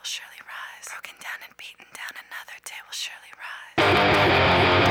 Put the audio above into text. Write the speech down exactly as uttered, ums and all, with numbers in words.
will surely rise. Broken down and beaten down, another day will surely rise.